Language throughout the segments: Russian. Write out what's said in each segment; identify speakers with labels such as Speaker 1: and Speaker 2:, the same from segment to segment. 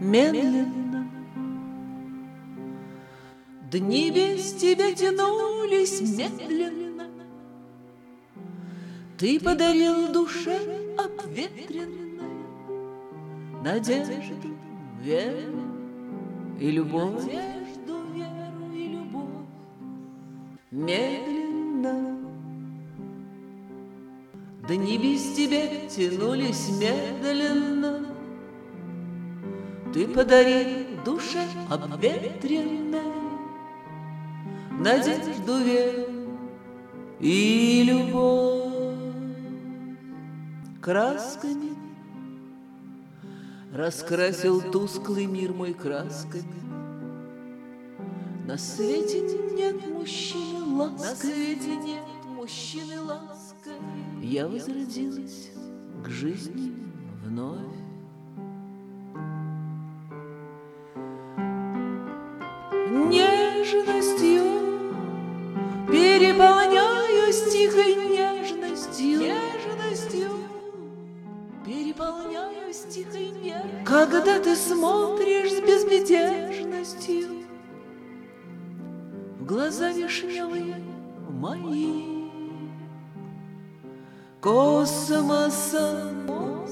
Speaker 1: медленно. Дни без тебя тянулись медленно. Ты подарил душе обветренной надежду, веру и любовь. Надежду, веру и любовь. Медленно. Дни без тебя тянулись медленно. Ты подарил душе обветренной надежду, веру и любовь. Красками раскрасил тусклый мир мой красками. На свете нет мужчины ласковее, на свете нет мужчины ласковее. Я возродилась к жизни вновь. Нежностью переполняюсь тихой нежностью, нежностью переполняюсь тихой нежностью. Когда ты смотришь с безмятежностью в глаза вишневые мои, космосом,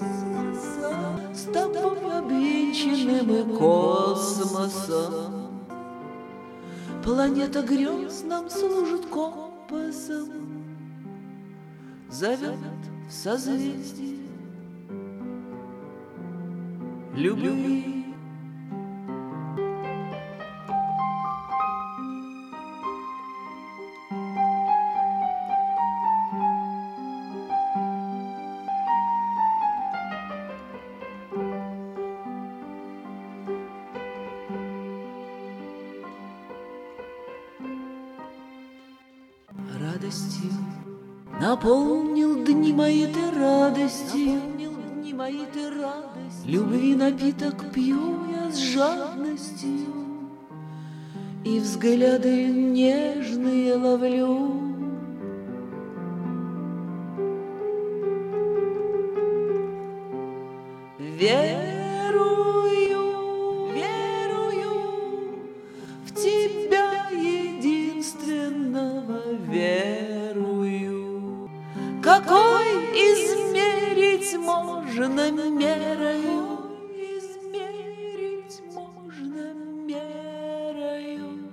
Speaker 1: с тобой обвенчаны мы космосом. Планета грез нам служит компасом, зовет в созвездие любви. Радостью наполнил дни мои ты радостью, любви напиток пью я с жадностью, и взгляды нежные ловлю. Верую, верую в тебя единственного, верую. Какой измерить можно мерою, измерить можно мерою.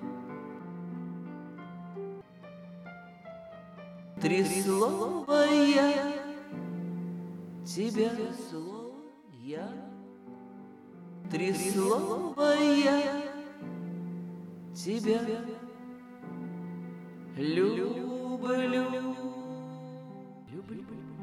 Speaker 1: Три слова я тебя, я, три слова я тебя люблю. Люблю.